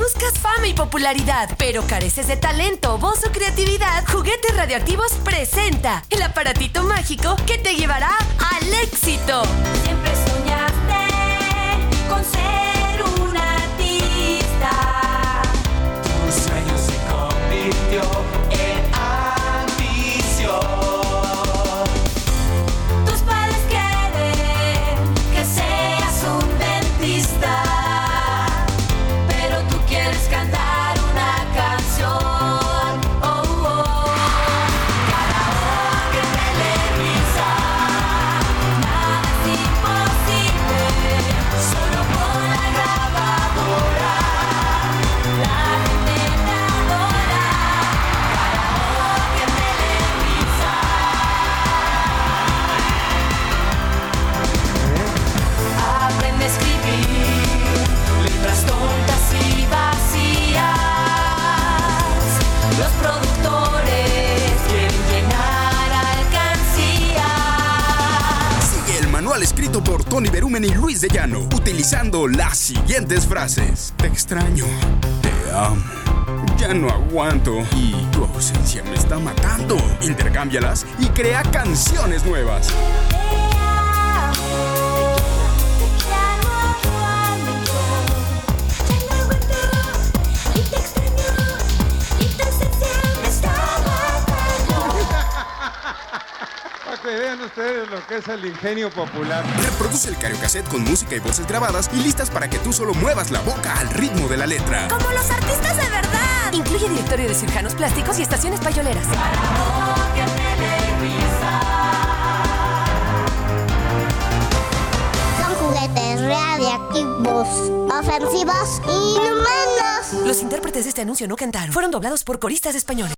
Buscas fama y popularidad, pero careces de talento, voz o creatividad. Juguetes Radioactivos presenta el aparatito mágico que te llevará al éxito. Siempre soñaste con ser un artista. Tu sueño se convirtió en ambición. Tus padres quieren que seas un dentista, pero tú quieres cantar una canción. Oh, oh. Karaoke, Televisa, nada es imposible, solo con la grabadora la gente te adora. Karaoke, Televisa. Aprende a escribir letras tontas y vacías. Los productores quieren llenar alcancías. Sigue el manual escrito por Tony Berumen y Luis de Llano, utilizando las siguientes frases: te extraño, te amo, ya no aguanto y tu ausencia me está matando. Intercámbialas y crea canciones nuevas. Te amo, ya no aguanto y te extraño y tu ausencia me está matando. Para que vean ustedes lo que es el ingenio popular. Reproduce el Cariocassette con música y voces grabadas y listas para que tú solo muevas la boca al ritmo de la letra. Como los artistas de verdad. Incluye directorio de cirujanos plásticos y estaciones payoleras. Karaoke, Televisa. Son juguetes radioactivos, ofensivos y inhumanos. Los intérpretes de este anuncio no cantaron. Fueron doblados por coristas españoles.